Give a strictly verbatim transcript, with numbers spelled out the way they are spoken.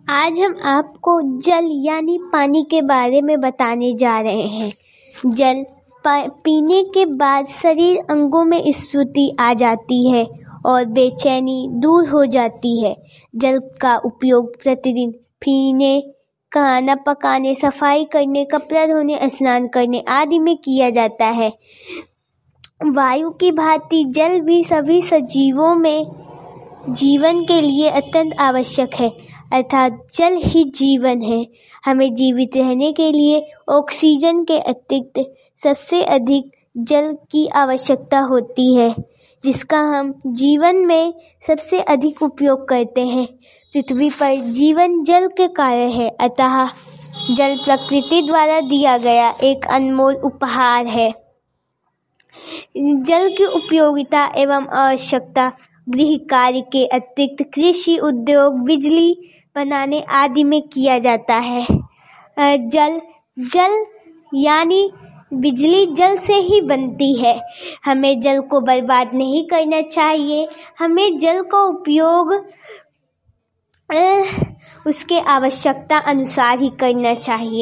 आज हम आपको जल यानी पानी के बारे में बताने जा रहे हैं। जल पीने के बाद शरीर अंगों में स्फूर्ति आ जाती है और बेचैनी दूर हो जाती है। जल का उपयोग प्रतिदिन पीने, खाना पकाने, सफाई करने, कपड़ा धोने, स्नान करने आदि में किया जाता है। वायु की भांति जल भी सभी सजीवों में जीवन के लिए अत्यंत आवश्यक है, अर्थात जल ही जीवन है। हमें जीवित रहने के लिए ऑक्सीजन के अतिरिक्त सबसे अधिक जल की आवश्यकता होती है, जिसका हम जीवन में सबसे अधिक उपयोग करते हैं। पृथ्वी पर जीवन जल के कारण है, अतः जल प्रकृति द्वारा दिया गया एक अनमोल उपहार है। जल की उपयोगिता एवं आवश्यकता गृह कार्य के अतिरिक्त कृषि, उद्योग, बिजली बनाने आदि में किया जाता है। जल जल यानी बिजली जल से ही बनती है। हमें जल को बर्बाद नहीं करना चाहिए। हमें जल का उपयोग उसके आवश्यकता अनुसार ही करना चाहिए।